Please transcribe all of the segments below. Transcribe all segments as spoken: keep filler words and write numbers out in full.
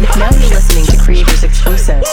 Now you're listening to Creators Exclusive.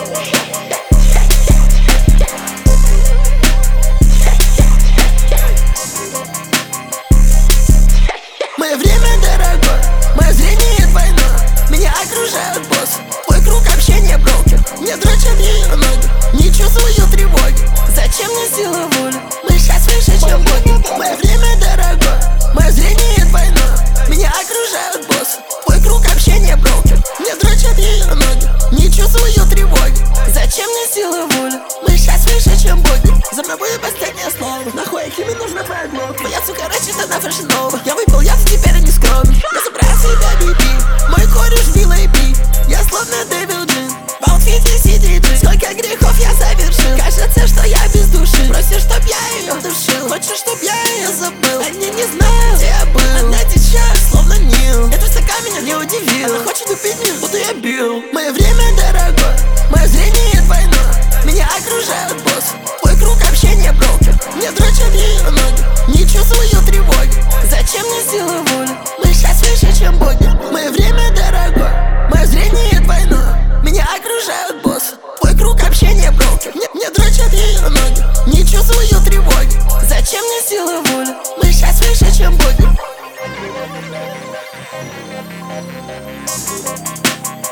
Мое время дорогое, мое зрение двойное. Меня окружают боссы, твой круг общения брокер. Мне дрочат ее ноги, не чувствую тревоги. Зачем мне сила воли? Мы сейчас выше, чем боги. Мое время дорогое, мое зрение двойное. Меня окружают боссы, твой круг общения брокер. Мне дрочат ее ноги, не чувствую тревоги. Зачем мне сила воли? Мы сейчас выше, чем боги. За мной будет последнее слово. Нахуй Киме нужна твоя глотка. Твоя сука рассчитана фэшнова. Я выпил яд, теперь не скромный. Я забрал себя би би, мой кореш би эй би. Я словно Дэвил Джин, в аутфите си ди джи. Сколько грехов я совершил, кажется, что я без души. Просишь, чтоб я ее душил, хочешь, чтоб я ее забыл. Они не знают, где я был. Она течет, словно Нил. Эта высока меня не удивила. Она хочет убить меня, буду я бил. Мое время дорогое, мое зрение двойное. Меня окружают боссы, твой круг общения брокер. Мне дрочат ее ноги, не чувствую тревоги. Зачем мне сила воли? Мы сейчас выше, чем боги. Мое время дорогое, мое зрение двойное. Меня окружают боссы, твой круг общения брокер. Мне, мне дрочат ее ноги, не чувствую тревоги. Зачем мне сила воли? Мы сейчас выше, чем боги.